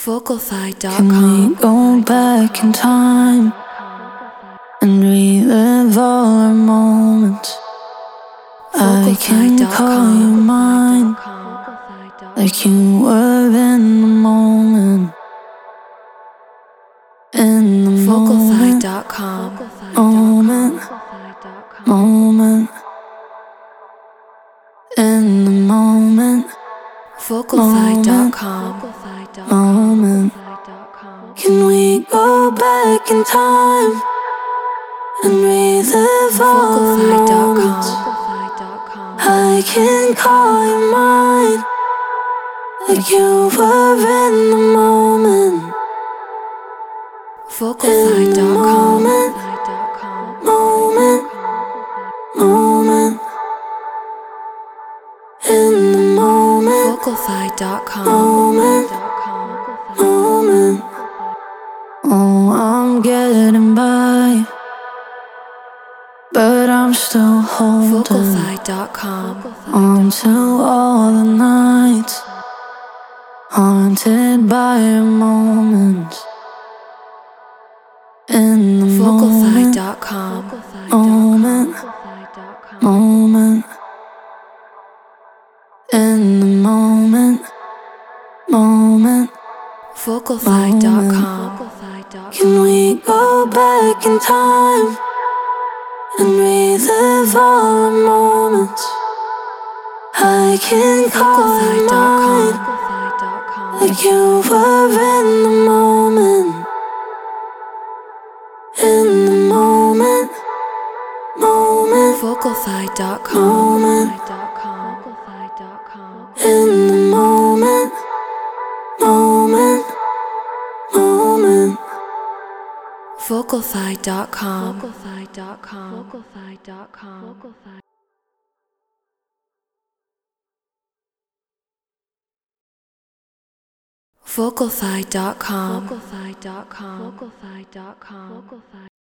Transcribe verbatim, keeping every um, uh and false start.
Vocalfy dot com. Can we go back in time and relive all our moments? I can call you mine like you were in the moment. In the Vocalfy dot com. moment, moment, in the moment, Vocalfy dot com. moment. Can we go back in time and relive all the Vocalfy dot moments? com. I can call you mine like you were in the moment. Vocalfy dot com. moment, moment, in the moment, Vocalfy dot com. moment, moment. Oh, I'm getting by, but I'm still holding Vocalfy dot com. on to all the nights haunted by your moments. In the Vocalfy moment, dot com. moment, moment. In the moment, moment. Vocalfy dot com. Can we go back in time and relive all the moments? I can call Vocalfy you dot mine com. like you were in the moment. In the moment, moment, Vocalfy dot com. moment. In the moment, moment, moment. Vocalfy dot com. Vocalfy dot com.